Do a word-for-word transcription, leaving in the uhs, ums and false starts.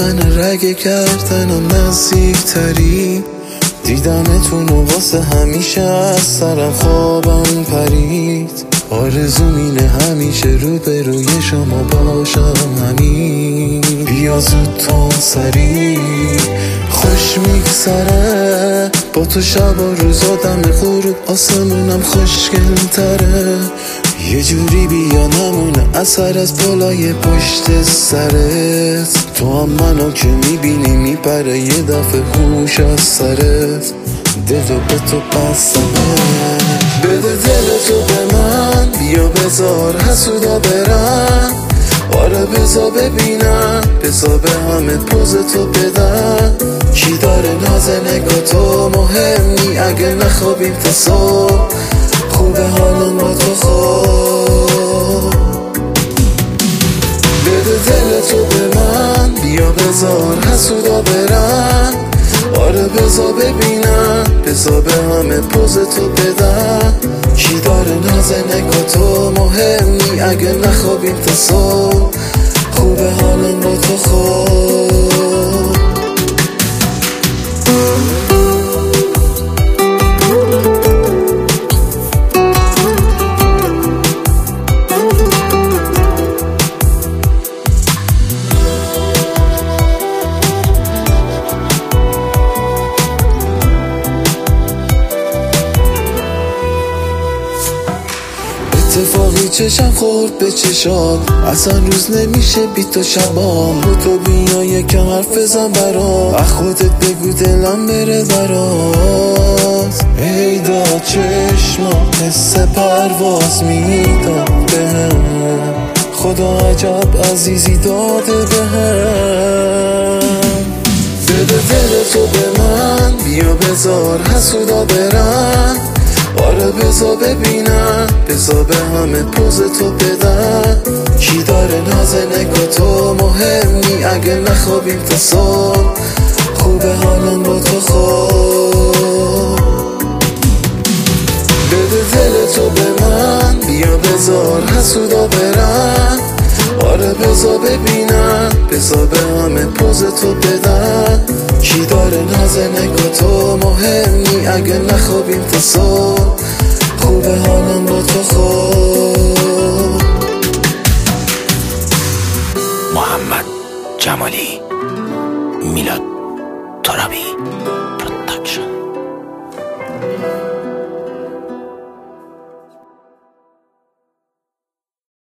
من رگ کردنم نزدیکتری، دیدنتونو واسه همیشه از سرم خوابم پرید. آرزوم اینه همیشه روبروی شما باشم همین. بیا زود تا سری خوش میگذره با تو، شب و روزا دم غروب آسمونم خوشگل تره. یه جوری بیا نمونه اثر از بالای پشت سرت، تو هم منو که میبینی میپره یه دفعه هوش از سرت. دلو به تو بستمه، بده دلتو به من، بیا بذار حسودا برن. آره بذار ببینم، بذار به همه پوز تو بدن. کی داره ناز نگاه تو مهمی، اگه نخوابیم تا صبح خوبه حالم با تو خوب. بده دلتو به من، بیا بذار حسودا برن. آره بذار ببینم، بذار به همه پوز تو بدن. کی داره ناز نگاه تو مهمی، اگه نخوابیم تا صبح خوبه حالم با تو خوب. اتفاقی چشم خورد به چشات، اصلا روز نمیشه بی تو شبام. با تو بیا یکم حرف بزن برام، از خودت بگو دلم بره برات. پیدا چشمات حس پرواز میداد بهم، خدا عجب عزیزی داده بهم. بده دلتو به من، بیا بذار حسودا برن. آره بذار ببینم، بذار به همه پوز تو بدن. کی داره ناز نگاه تو مهمی، اگه نخوابیم تا صبح خوبه حالم با تو خوب. بده دلتو به من، بیا بذار حسودا برن. آره بذار ببینم، بذار به همه پوز تو بدن. کی داره ناز نگاه تو مهمی، اگه نخوابیم تا صبح خوبه حالم با تو خوب. محمد جمالی، میلاد ترابی پروداکشن.